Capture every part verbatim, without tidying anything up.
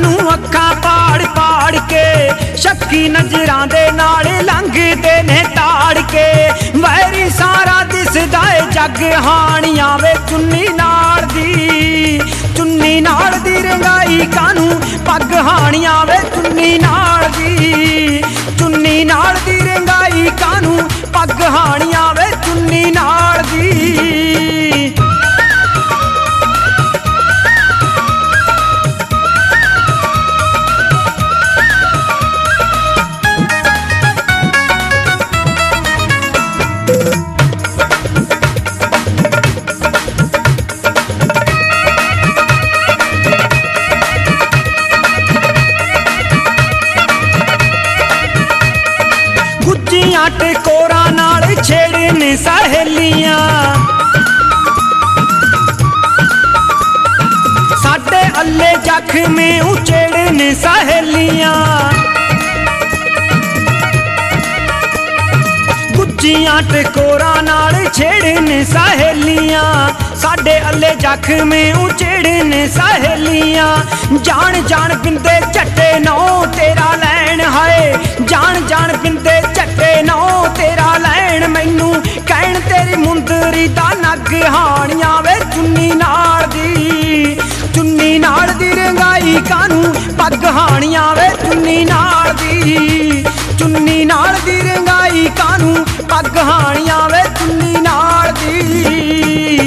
सानू अखां पाड़ पाड़ के शक्की नजरां दे नाल लंघदे ने ताड़ के वैरी सारा दिसदा ए जग हाणियां वे चुन्नी नाल दी चुन्नी नाल दी रंगाई कानू पग हाणियां वे चुन्नी नाल दी चुन्नी नाल दी रंगाई कानू पग हाणियां वे चुन्नी नाल दी। गुज्जियां टकोरा नाल छेड़न सहेलियां साडे अल्ले जख्मे उचेड़न सहेलियां गुज्जियां टकोरा नाल छेड़न सहेलियां साडे अल्ले जख्मे उचेड़न सहेलियां जान जान पिंदे झट्टे नौ तेरा लैन हाय जान जान पिंदे झट्टे नौ तेरा लैन मैनू कहण तेरी मुंदरी दा नग हाणियां वे चुन्नी नाल दी चुन्नी नाल दी रंगाई कानू पग हाणियां वे चुन्नी नाल दी चुन्नी नाल दी रंगाई कानू पग हाणियां वे चुन्नी नाल दी।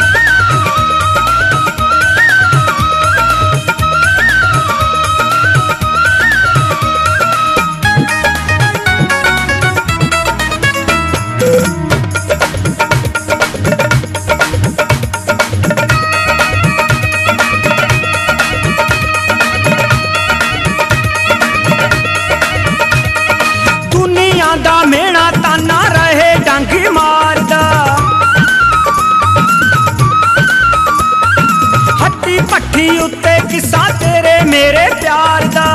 दा मेणा ताना रहे डंग मारदा हट्टी पट्टी उत्ते किस्सा तेरे मेरे प्यार दा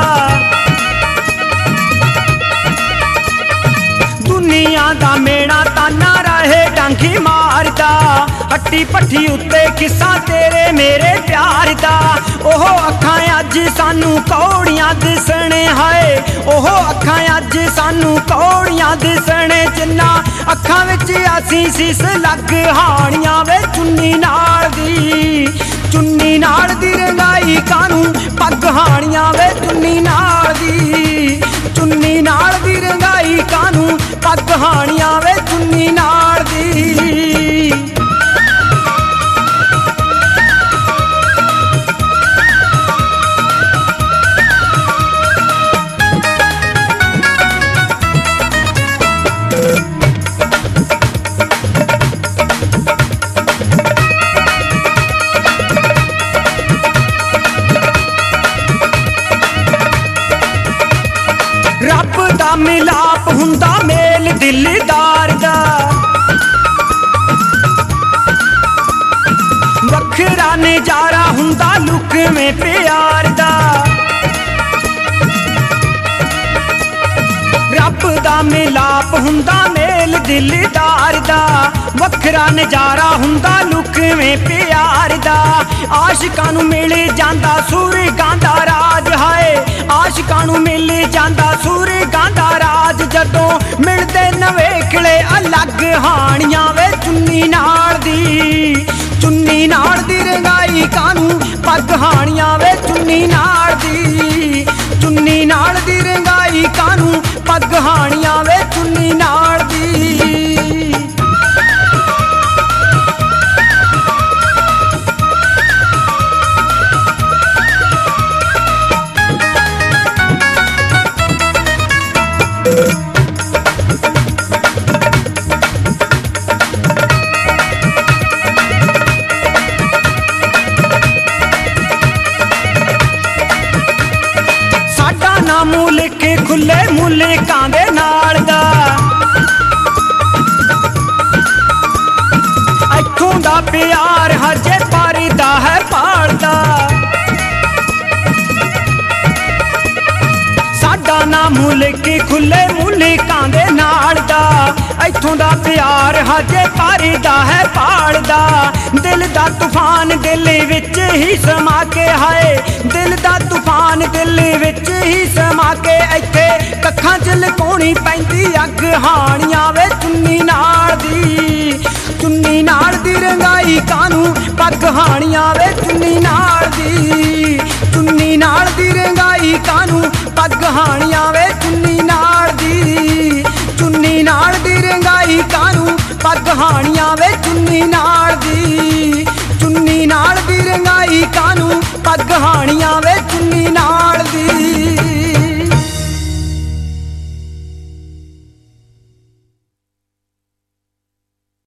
दुनिया दा मेणा ताना रहे डंग मारदा हट्टी पट्टी उत्ते किस्सा तेरे मेरे प्यार दा ओह अखां अज सानू कौड़ियां दिसणे हाय ओह अखां अज सानू कौड़ियां दिसणे जिन्ना अखां विच असीं सीस लग हाणियां वे चुन्नी नाल दी चुन्नी नाल दी रंगाई कानू पग हाणियां वे चुन्नी नाल दी चुन्नी नाल दी रंगाई कानू पग हाणियां वे चुन्नी नाल दी। रब दा मिलाप हुंदा मेल दिलदार दा वखरा नजारा हुंदा लुकवें प्यार दा रब दा मिलाप हुंदा मेल दिलदार दा वखरा नजारा हुंदा लुकवें प्यार दा आशिकां नूं मिल जांदा सुरगां दा राज हाय आशिकां नूं मिल जांदा सुरगां दा राज जदों मिलदे नवेखले अलग हाणियां वे चुन्नी नाल दी चुन्नी नाल दी रंगाई कानू पग हाणियां वे चुन्नी नाल दी चुन्नी नाल दी रंगाई कानू पग हाणियां वे चुन्नी नाल दी। मुल्क खुले मुल्कां दे नाल दा इत्थों दा प्यार हजे परदा है पालदा साडा ना मुल्क खुले मुल्कां दे नाल दा इत्थों दा प्यार हजे भरदा है पालदा दिल दा तूफान दिल विच ही समा के हाय दिल दा तूफान दिल विच ही समा के इत्थे कखां च लुकाउणी पैंदी अग हाणियां वे चुन्नी नाल दी चुन्नी नाल दी रंगाई कानू पग हाणियां वे चुन्नी नाल दी चुन्नी नाल दी रंगाई कानू पग हाणियां वे चुन्नी नाल दी चुन्नी नाल दी रंगाई कानू पग हाणियां वे चुन्नी नाल दी चुन्नी नाल दी रंगाई कानू पग हाणियां वे